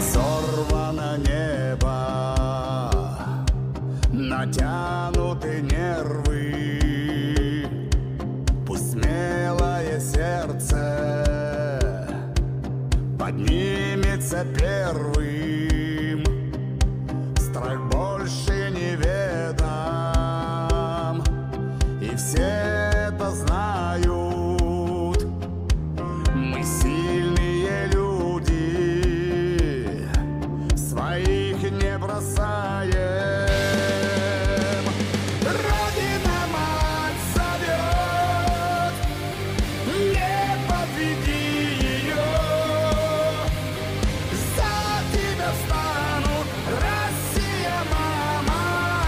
Сорвано небо, натянуты нервы. Пусть смелое сердце поднимется первым. Страх больше неведом, и все это знают. Мы сильные люди, своих не бросаем. Родина мать зовет, не подведи ее. За тебя встану, Россия, мама.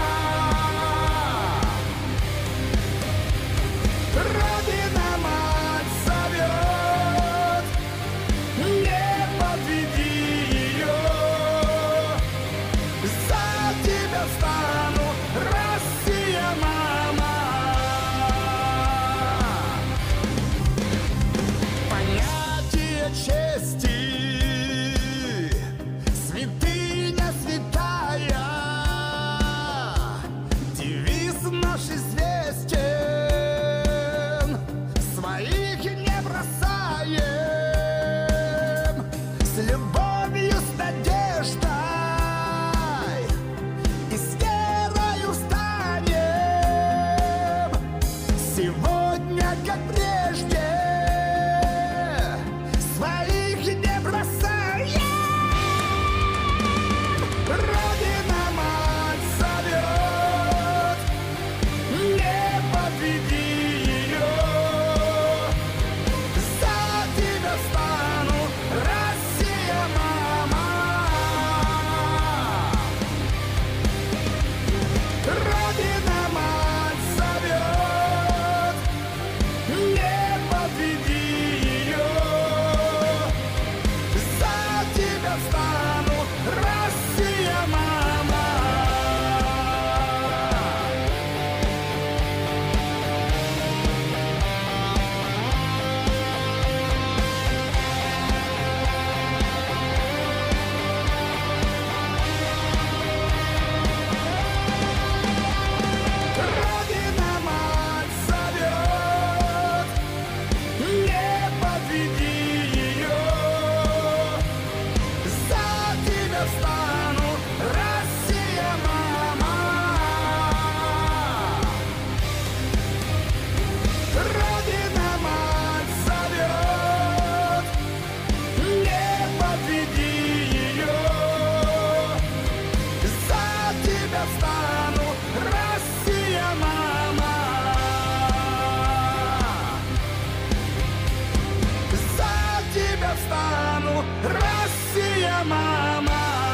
Родина мать зовет, не подведи ее. За тебя встану, Россия, мама. Понятие чести, святыня святая, девиз наш известен, своих не бросаем. С любовью, с надеждой и с верою встанем. Сегодня, как прежде, своих не бросаем. Родина мать зовет, не подведи ее. За тебя встану, Россия, мама. Родина мать зовет, не подведи ее. За тебя встану, Россия, мама. Родина мать зовет, не подведи ее. За тебя встану, Россия, мама. Родина мать зовет, не подведи ее. За тебя встану, Россия, мама. За тебя встану, Россия, мама.